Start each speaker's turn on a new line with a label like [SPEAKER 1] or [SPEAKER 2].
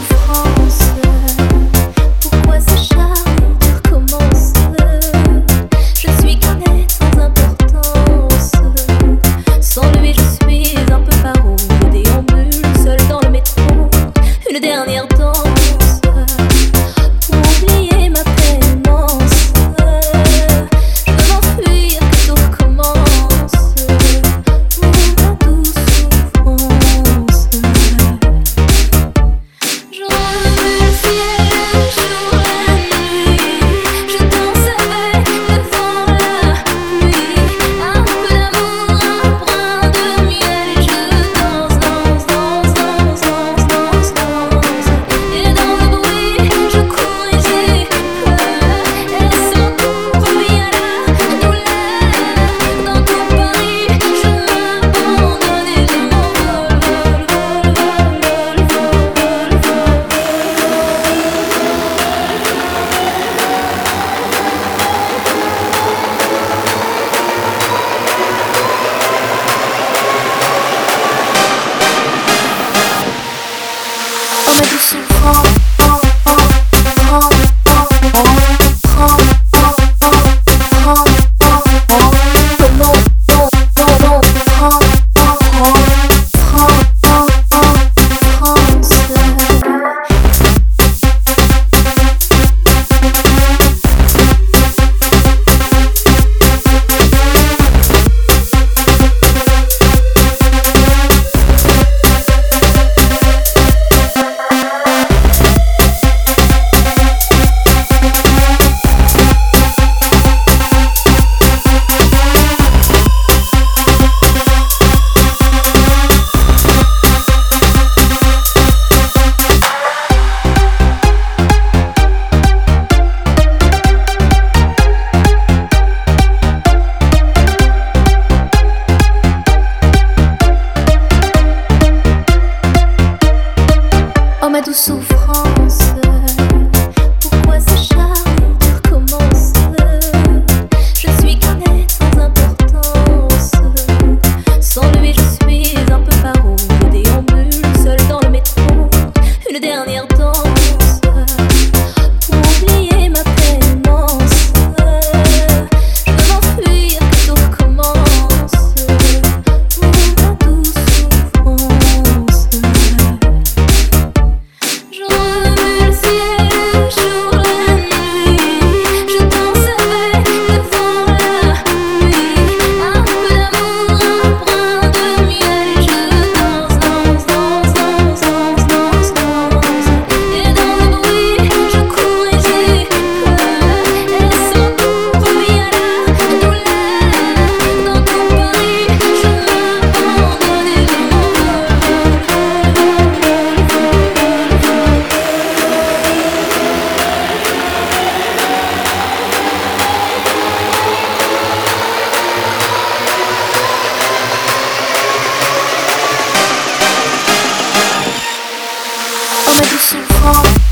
[SPEAKER 1] souffrance. Pourquoi s'acharner, tu recommences. Je suis qu'un être sans importance. Sans lui je suis un peu paro. Je déambule seul dans le métro. Une dernière danse pour oublier ma peine immense. Je veux m'enfuir, que tout recommence. Ma douce souffrance. Je remue le ciel, jour et nuit. Je danse avec le vent, la pluie. Un peu d'amour, un brin de miel. Et je danse, danse, danse, danse, danse, danse, danse. Et dans le bruit, je cours et j'ai peur. Et sans tout bruit à la douleur. Dans tout Paris, je m'abandonne et je m'envole, vol, vol, vol, vol, vol, vol, vol. Oh ma douce souffrance. Oh ma douce souffrance, pourquoi s'acharner, tu recommences. Je suis qu'un être sans importance. Sans lui je suis un peu paro. Je déambule seul dans le métro. Une dernière danse pour oublier ma peine immense. Je veux m'enfuir, que tout recommence. Ma douce souffrance. Je remue le ciel, jour et nuit. Je danse avec le vent, la pluie. Un peu d'amour, un brin de miel. Et je danse, danse, danse, danse, danse, danse, danse. Et dans le bruit, je cours et j'ai peur. Et sans tout bruit à la douleur. Dans tout Paris, je m'abandonne et je m'envole, vol, vol, vol, vol, vol, vol. Oh ma douce souffrance.